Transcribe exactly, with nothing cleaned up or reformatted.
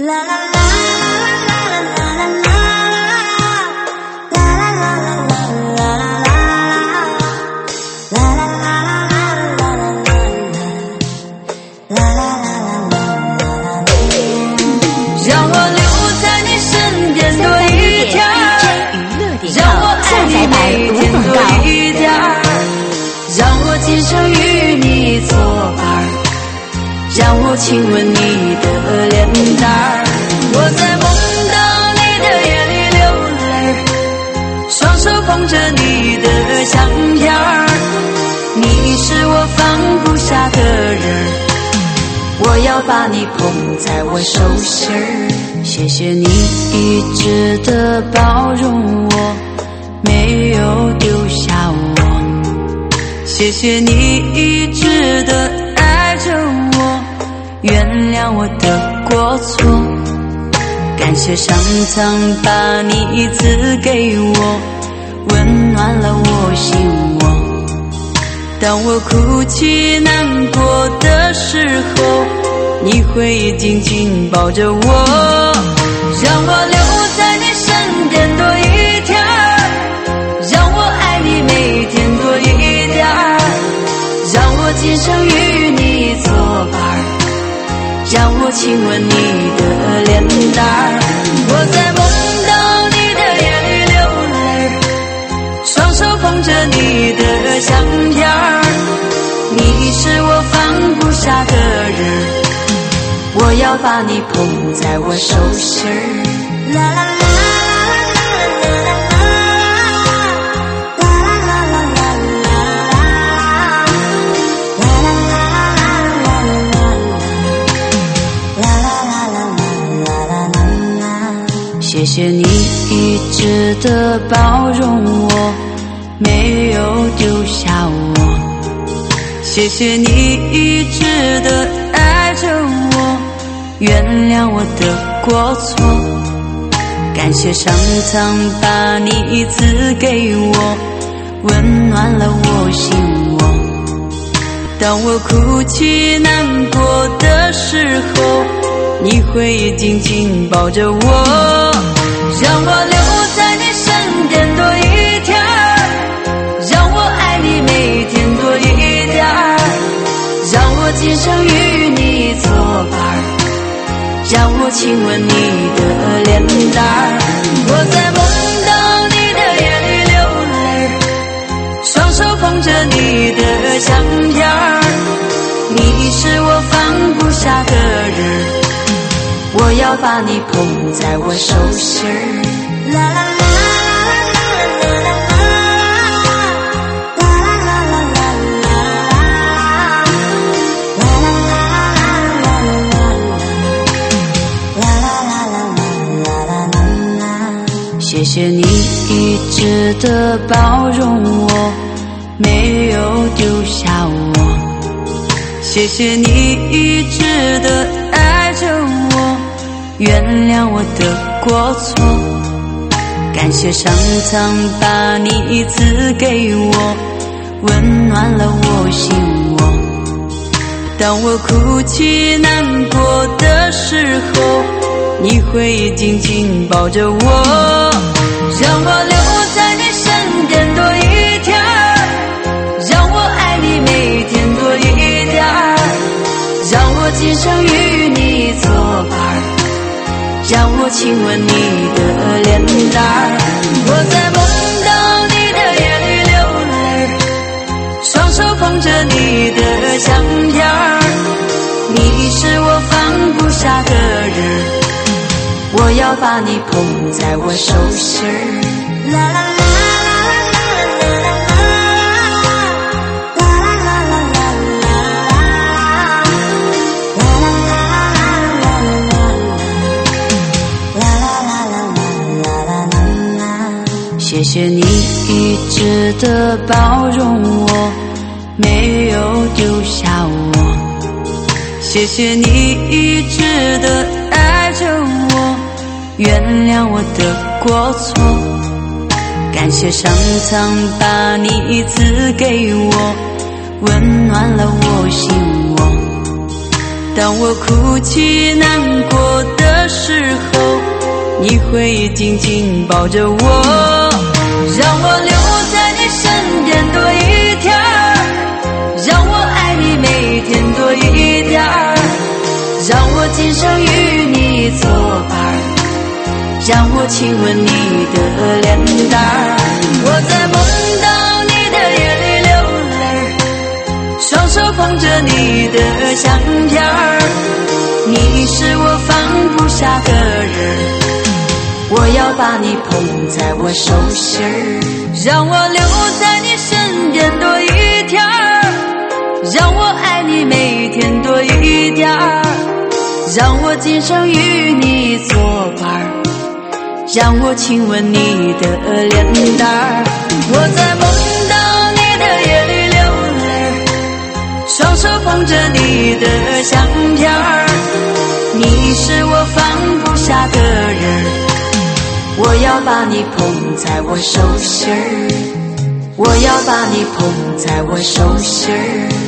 让我亲吻你的脸蛋儿，我在梦到你的夜里流泪，双手捧着你的相片儿，你是我放不下的人，我要把你捧在我手心儿。谢谢你一直的包容我，没有丢下我，谢谢你一直的爱着我，原谅我的过错，感谢上苍把你赐给我，温暖了我心窝。当我哭泣难过的时候，你会紧紧抱着我，让我留在你身边多一天，让我爱你每天多一点，让我今生与你作伴，让我亲吻你的脸蛋儿，我在梦到你的夜里流泪，双手捧着你的相片儿，你是我放不下的人，我要把你捧在我手心儿。啦啦啦。谢谢你一直的包容我，没有丢下我，谢谢你一直的爱着我，原谅我的过错，感谢上苍把你赐给我，温暖了我心窝。当我哭泣难过的时候，你会紧紧抱着我，让我留在你身边多一天，让我爱你每天多一点，让我今生与你作伴，让我亲吻你的脸蛋儿，我在梦到你的夜里流泪，双手捧着你的相片儿，你是我放不下的人，我要把你捧在我手心儿。啦啦啦啦啦啦啦啦，谢谢你一直的包容我，没有丢下我，谢谢你一直的爱着我，原谅我的过错，感谢上苍把你赐给我，温暖了我心窝。当我哭泣难过的时候，你会紧紧抱着我，让我留在你身边多一天，让我爱你每天多一点，让我今生与你作伴，让我亲吻你的脸蛋儿，我在梦到你的夜里流泪，双手捧着你的相片儿，你是我放不下的人，我要把你捧在我手心儿。啦啦啦。谢谢你一直的包容我，没有丢下我，谢谢你一直的爱着我，原谅我的过错，感谢上苍把你赐给我，温暖了我心窝。当我哭泣难过的的时候，你会紧紧抱着我，让我留在你身边多一天，让我爱你每天多一点，让我今生与你作伴，让我亲吻你的脸蛋。我在梦到你的夜里流泪，双手捧着你的相片儿，你是我放不下的人，我要把你捧在我手心儿，让我留在你身边多一天，让我爱你每天多一点，让我今生与你作伴，让我亲吻你的脸蛋。我在梦到你的夜里流泪，双手捧着你的相片儿，你是我放不下的人，我要把你捧在我手心儿，我要把你捧在我手心儿。